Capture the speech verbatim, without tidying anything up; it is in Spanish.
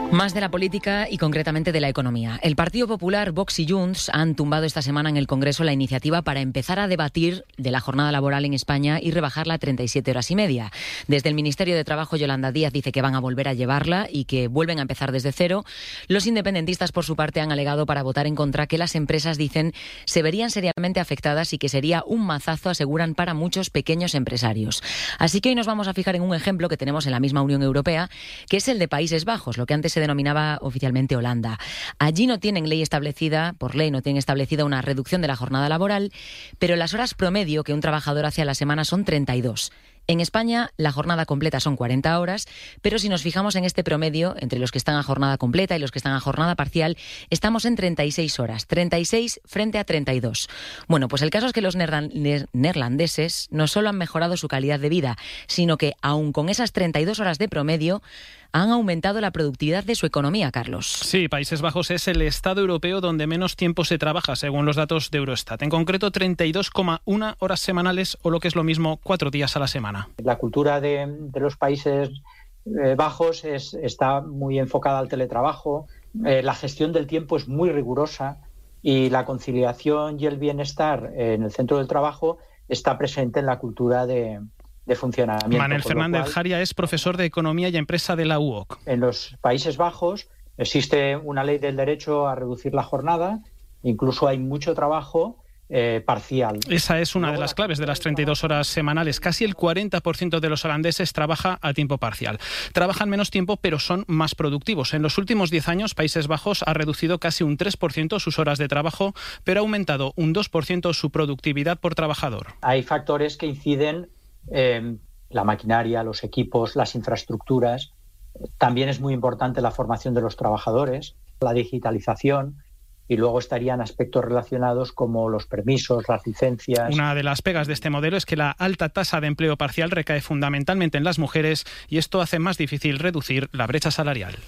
Más de la política y concretamente de la economía. El Partido Popular, Vox y Junts han tumbado esta semana en el Congreso la iniciativa para empezar a debatir de la jornada laboral en España y rebajarla a treinta y siete horas y media. Desde el Ministerio de Trabajo, Yolanda Díaz dice que van a volver a llevarla y que vuelven a empezar desde cero. Los independentistas, por su parte, han alegado para votar en contra que las empresas, dicen, se verían seriamente afectadas y que sería un mazazo, aseguran, para muchos pequeños empresarios. Así que hoy nos vamos a fijar en un ejemplo que tenemos en la misma Unión Europea, que es el de Países Bajos, lo que antes se denominaba oficialmente Holanda. Allí no tienen ley establecida, por ley no tienen establecida una reducción de la jornada laboral, pero las horas promedio que un trabajador hace a la semana son treinta y dos. En España la jornada completa son cuarenta horas, pero si nos fijamos en este promedio, entre los que están a jornada completa y los que están a jornada parcial, estamos en treinta y seis horas, treinta y seis frente a treinta y dos. Bueno, pues el caso es que los neerlandeses no solo han mejorado su calidad de vida, sino que, aun con esas treinta y dos horas de promedio, han aumentado la productividad de su economía, Carlos. Sí, Países Bajos es el estado europeo donde menos tiempo se trabaja, según los datos de Eurostat. En concreto, treinta y dos coma uno horas semanales, o lo que es lo mismo, cuatro días a la semana. La cultura de, de los Países eh, Bajos es, está muy enfocada al teletrabajo, eh, la gestión del tiempo es muy rigurosa y la conciliación y el bienestar en el centro del trabajo está presente en la cultura de de funcionamiento. Manuel Fernández cual, Jaria es profesor de Economía y Empresa de la U O C. En los Países Bajos existe una ley del derecho a reducir la jornada, incluso hay mucho trabajo eh, parcial. Esa es una de las claves de las treinta y dos horas semanales. Casi el cuarenta por ciento de los holandeses trabaja a tiempo parcial. Trabajan menos tiempo, pero son más productivos. En los últimos diez años, Países Bajos ha reducido casi un tres por ciento sus horas de trabajo, pero ha aumentado un dos por ciento su productividad por trabajador. Hay factores que inciden Eh, la maquinaria, los equipos, las infraestructuras. También es muy importante la formación de los trabajadores, la digitalización, y luego estarían aspectos relacionados como los permisos, las licencias. Una de las pegas de este modelo es que la alta tasa de empleo parcial recae fundamentalmente en las mujeres y esto hace más difícil reducir la brecha salarial.